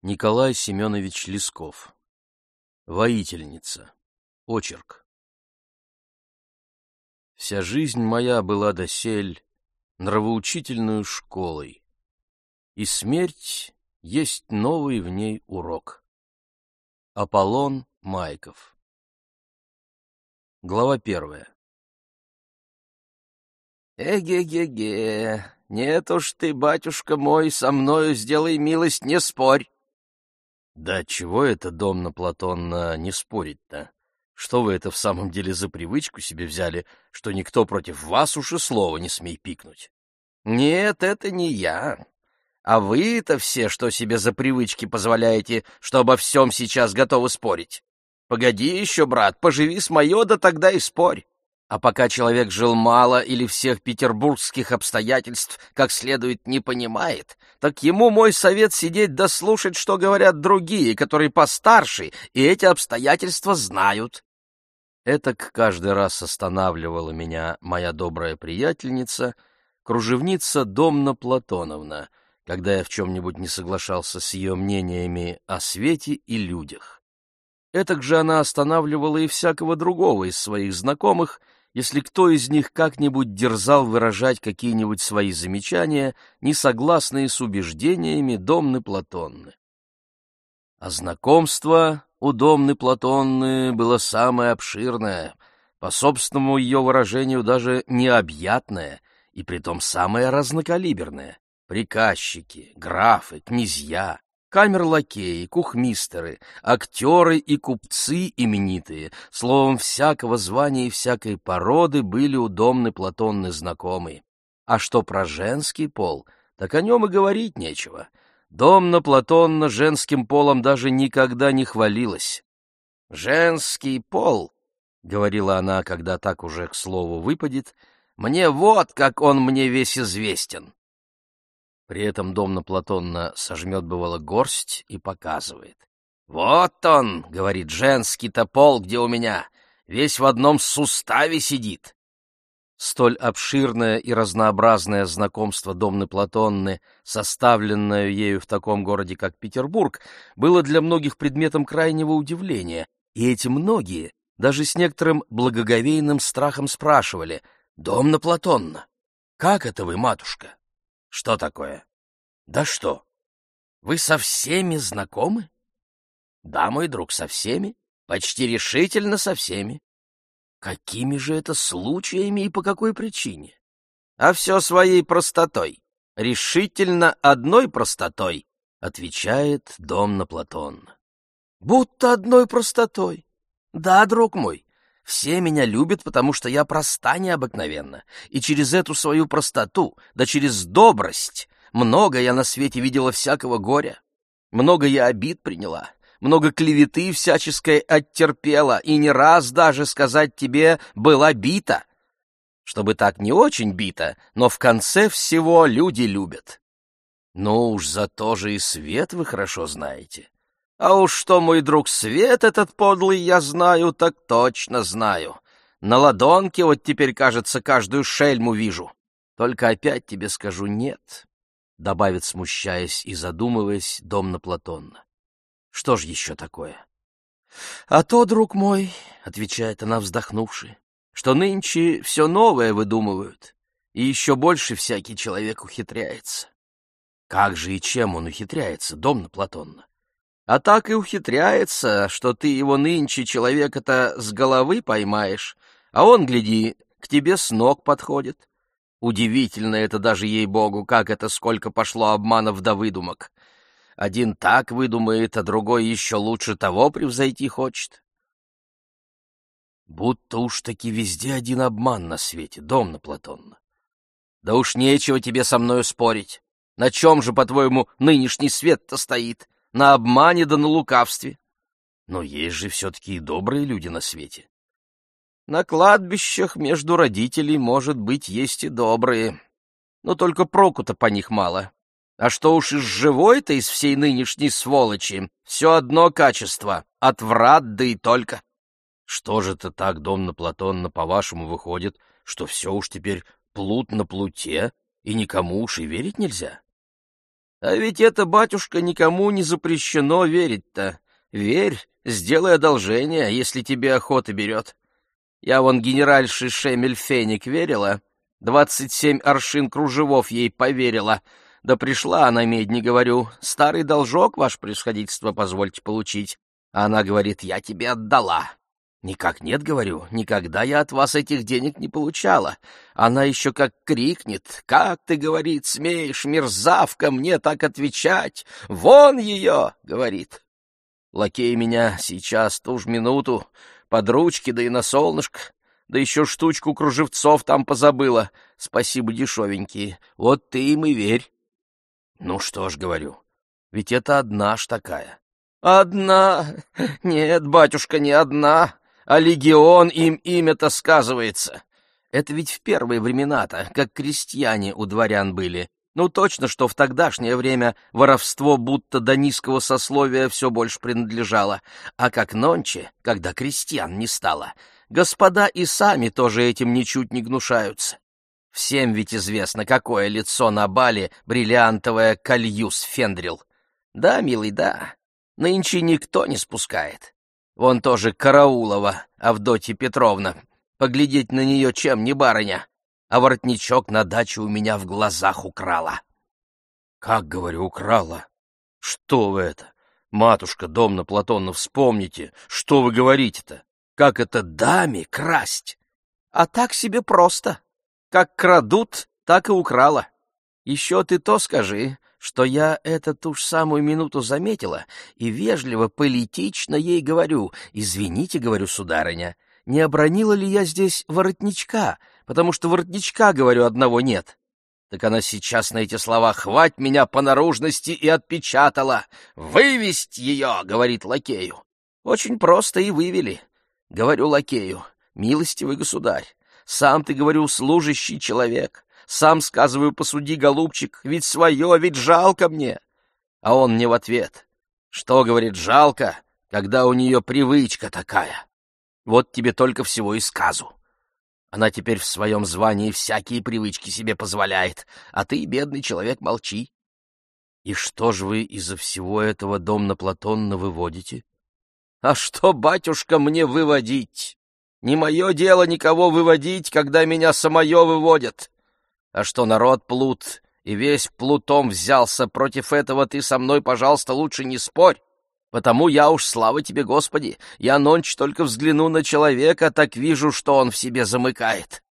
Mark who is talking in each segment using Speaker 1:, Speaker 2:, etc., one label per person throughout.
Speaker 1: Николай Семенович Лесков. Воительница. Очерк. Вся жизнь моя была досель нравоучительную школой, и смерть есть новый в ней урок. Аполлон Майков. Глава 1.
Speaker 2: Эге-ге-ге, нет уж ты, батюшка мой, со мною сделай милость, не спорь.
Speaker 1: Да чего это, Домна Платонна, не спорить-то? Что вы это в самом деле за привычку себе взяли, что никто против вас уж и слова не смей пикнуть?
Speaker 2: Нет, это не я. А вы-то все, что себе за привычки позволяете, что обо всем сейчас готовы спорить? Погоди еще, брат, поживи с мое, да тогда и спорь. А пока человек жил мало или всех петербургских обстоятельств как следует не понимает, так ему мой совет сидеть да слушать, что говорят другие, которые постарше, и эти обстоятельства знают.
Speaker 1: Этак каждый раз останавливала меня моя добрая приятельница, кружевница Домна Платоновна, когда я в чем-нибудь не соглашался с ее мнениями о свете и людях. Этак же она останавливала и всякого другого из своих знакомых, если кто из них как-нибудь дерзал выражать какие-нибудь свои замечания, не согласные с убеждениями Домны Платонны. А знакомство у Домны Платонны было самое обширное, по собственному ее выражению даже необъятное, и притом самое разнокалиберное. Приказчики, графы, князья, камерлакеи, кухмистеры, актеры и купцы именитые, словом, всякого звания и всякой породы были у Домны Платонны знакомы. А что про женский пол, так о нем и говорить нечего. Домна Платонна женским полом даже никогда не хвалилась.
Speaker 2: «Женский пол», — говорила она, когда так уже к слову выпадет, — «мне вот как он мне весь известен».
Speaker 1: При этом Домна Платонна сожмет, бывало, горсть и показывает.
Speaker 2: «Вот он, — говорит, — женский-то пол, где у меня, весь в одном суставе сидит».
Speaker 1: Столь обширное и разнообразное знакомство Домны Платонны, составленное ею в таком городе, как Петербург, было для многих предметом крайнего удивления, и эти многие даже с некоторым благоговейным страхом спрашивали: «Домна Платонна, как это вы, матушка?»
Speaker 2: «Что такое?»
Speaker 1: «Да что? Вы со всеми знакомы?»
Speaker 2: «Да, мой друг, со всеми, почти решительно со всеми».
Speaker 1: «Какими же это случаями и по какой причине?»
Speaker 2: «А все своей простотой, решительно одной простотой», —
Speaker 1: отвечает Домна Платонна.
Speaker 2: «Будто одной простотой. Да, друг мой, все меня любят, потому что я проста необыкновенно, и через эту свою простоту, да через добрость, много я на свете видела всякого горя, много я обид приняла, много клеветы всяческой оттерпела, и не раз даже, сказать тебе, была бита. Чтобы так не очень бита, но в конце всего люди любят.
Speaker 1: Ну уж за то же и свет вы хорошо знаете».
Speaker 2: А уж что, мой друг, свет этот подлый я знаю, так точно знаю. На ладонке вот теперь, кажется, каждую шельму вижу. Только опять тебе скажу нет, — добавит, смущаясь и задумываясь, Домна Платонна.
Speaker 1: Что ж еще такое?
Speaker 2: — А то, друг мой, — отвечает она, вздохнувши, — что нынче все новое выдумывают, и еще больше всякий человек ухитряется.
Speaker 1: — Как же и чем он ухитряется, Домна Платонна?
Speaker 2: А так и ухитряется, что ты его нынче человека-то с головы поймаешь, а он, гляди, к тебе с ног подходит. Удивительно это даже, ей-богу, как это сколько пошло обманов да выдумок. Один так выдумает, а другой еще лучше того превзойти хочет.
Speaker 1: Будто уж таки везде один обман на свете, Домна Платонна.
Speaker 2: Да уж нечего тебе со мною спорить. На чем же, по-твоему, нынешний свет-то стоит? На обмане да на лукавстве.
Speaker 1: Но есть же все-таки и добрые люди на свете.
Speaker 2: На кладбищах между родителей, может быть, есть и добрые, но только проку-то по них мало. А что уж из живой-то, из всей нынешней сволочи, все одно качество — отврат, да и только.
Speaker 1: Что же это так, Домна Платонна, по-вашему, выходит, что все уж теперь плут на плуте, и никому уж и верить нельзя?
Speaker 2: А ведь это, батюшка, никому не запрещено верить-то. Верь, сделай одолжение, если тебе охота берет. Я вон генеральше Шемель-Феник верила, 27 аршин кружевов ей поверила. Да пришла она, медни, говорю, старый должок, ваше превосходительство, позвольте получить. А она говорит, я тебе отдала. Никак нет, говорю, никогда я от вас этих денег не получала. Она еще как крикнет, как ты, говорит, смеешь, мерзавка, мне так отвечать? Вон ее, говорит. Лакей меня сейчас, ту ж минуту, под ручки, да и на солнышко, да еще штучку кружевцов там позабыла. Спасибо, дешевенькие, вот ты им и верь. Ну что ж, говорю, ведь это одна ж такая. Одна? Нет, батюшка, не одна, а легион им имя-то сказывается. Это ведь в первые времена-то, как крестьяне у дворян были. Ну, точно, что в тогдашнее время воровство будто до низкого сословия все больше принадлежало, а как нонче, когда крестьян не стало, господа и сами тоже этим ничуть не гнушаются. Всем ведь известно, какое лицо на бале бриллиантовое Кальюс фендрил. Да, милый, да, нынче никто не спускает. Вон тоже Караулова Авдотья Петровна, поглядеть на нее чем не барыня. А воротничок на даче у меня в глазах украла. Как, говорю, украла? Что вы это? Матушка Домна Платонна, вспомните, что вы говорите-то? Как это даме красть? А так себе просто. Как крадут, так и украла. Еще ты то скажи, что я это ту ж самую минуту заметила и вежливо, политично ей говорю, извините, говорю, сударыня, не обронила ли я здесь воротничка, потому что воротничка, говорю, одного нет. Так она сейчас на эти слова «хвать меня по наружности» и отпечатала. «Вывесть ее!» — говорит лакею. Очень просто и вывели. Говорю лакею, милостивый государь, сам ты, говорю, служащий человек, сам, сказываю, посуди, голубчик, ведь свое, ведь жалко мне. А он мне в ответ, что, говорит, жалко, когда у нее привычка такая. Вот тебе только всего и сказу. Она теперь в своем звании всякие привычки себе позволяет, а ты, бедный человек, молчи. И что же вы из-за всего этого Домна Платонна выводите? А что, батюшка, мне выводить? Не мое дело никого выводить, когда меня самое выводят. А что народ плут, и весь плутом взялся, против этого ты со мной, пожалуйста, лучше не спорь. Потому я уж, слава тебе, Господи, я нонче только взгляну на человека, так вижу, что он в себе замыкает.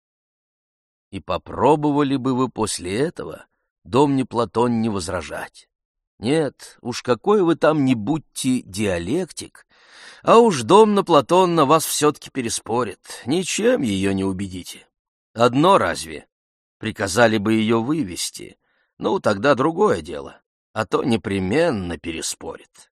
Speaker 2: И попробовали бы вы после этого, Домне Платон, не возражать. Нет, уж какой вы там не будьте диалектик, а уж Домна Платонна вас все-таки переспорит, ничем ее не убедите. Одно разве? Приказали бы ее вывести, ну, тогда другое дело, а то непременно переспорит.